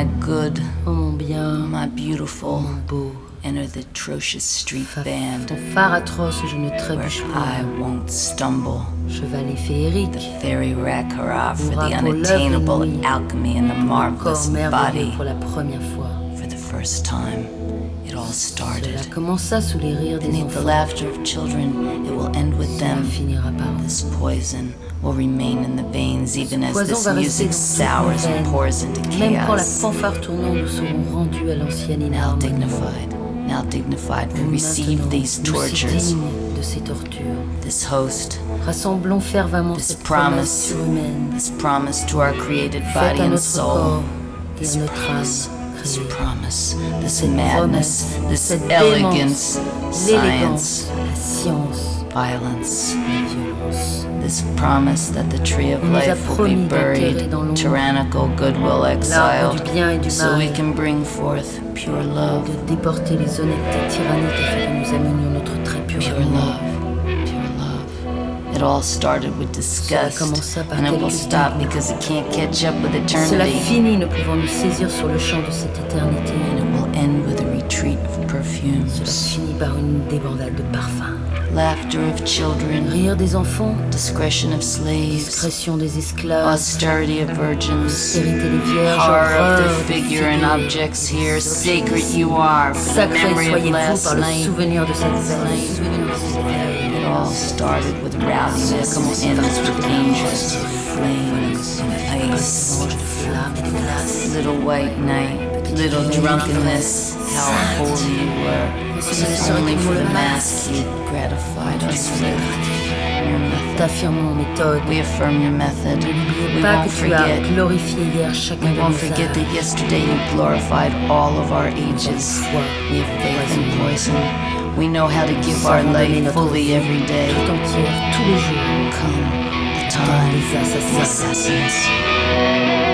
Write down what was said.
good, oh mon bien, my beautiful, mon beau. enter the atrocious street band, Ton phare atroce, je ne where trébuche I pas. won't stumble. Chevalet féerique, The fairy rack hurrah for the Hurrah pour unattainable l'œuvre inouïe. alchemy and the marvelous corps merveilleux body. pour la première fois. For the first time, it all Cela started. commença sous les rires des Beneath the enfants. laughter of children, it will end with Cela them. finira par eux. This poison will remain in the veins even as Poison this va rester music dans sours toutes nos and veines. pours into Même quand la chaos. fanfare tournante nous serons rendus à l'ancienne Now inharmonie. dignified, we Maintenant, receive these nous tortures. dignes de ces tortures. This host, Rassemblons fervemment this cette promesse promise, surhumaine. this promise to our created Faite body à and notre soul. corps et This à notre âme promise, this créée. promise, this Cette madness, promesse, this cette elegance, démence, science, l'élégance, la science, violence. la violence. This promise that the tree of On nous a life will be promis d'enterrer buried, dans l'ombre tyrannical goodwill l'arbre exiled, du bien et du so we mal, can bring forth pure love, de déporter les honnêtetés tyranniques afin que nous amenions notre très pur pure amour. love, pure love. It all started with Cela disgust, commença par and it will quelques stop dégoûts. because it can't catch up with Cela eternity, finit, ne pouvant nous saisir sur le champ de cette éternité. and it will end with a retreat of Cela perfumes, finit par une débandade de parfums. laughter of children, Rire des enfants, discretion of slaves, discrétion des esclaves, austerity of virgins, austérité des vierges, horror of horreur their des figure and figures, objects des here. objets Sacred ici. you are for the Sacré memory of soyez-vous last par le night. souvenir de cette veille. It all started with rowdiness and ends with dangerous flames and ice. De flammes et de glace. Little white night, little drunkenness, how holy you were. If only for the mask you gratified us with. Your method. T'affirmons en méthode. We affirm your method. We Pas won't que tu as forget. glorifié hier chacun We de won't nos forget âges. that yesterday you glorified all of our ages. We have faith in poison. We know how to give our Savons donner life notre fully vie every day. tout entière, tous les jours. Come, the Dans time, les assassins. the assassins.